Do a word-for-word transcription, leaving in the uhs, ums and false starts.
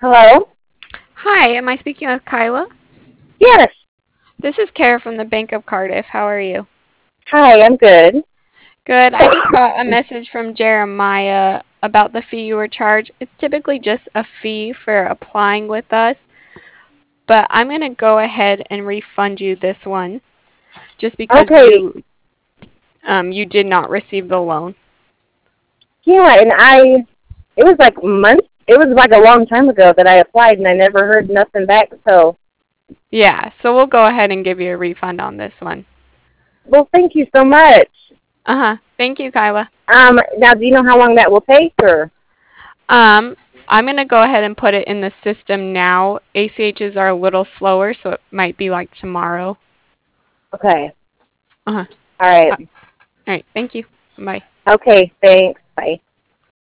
Hello? Hi, am I speaking with Kyla? Yes. This is Kara from the Bank of Cardiff. How are you? Hi, I'm good. Good. I just got a message from Jeremiah about the fee you were charged. It's typically just a fee for applying with us, but I'm going to go ahead and refund you this one just because Okay. you um, you did not receive the loan. Yeah, and I, it was like months, it was like a long time ago that I applied and I never heard nothing back, so, Yeah, so we'll go ahead and give you a refund on this one. well, thank you so much. Uh-huh. Thank you, Kyla. Um, now, do you know how long that will take, or? Um, I'm going to go ahead and put it in the system now. A C Hs are a little slower, so it might be like tomorrow. Okay. Uh-huh. All right. Uh, all right. Thank you. Bye. Okay, thanks. Bye.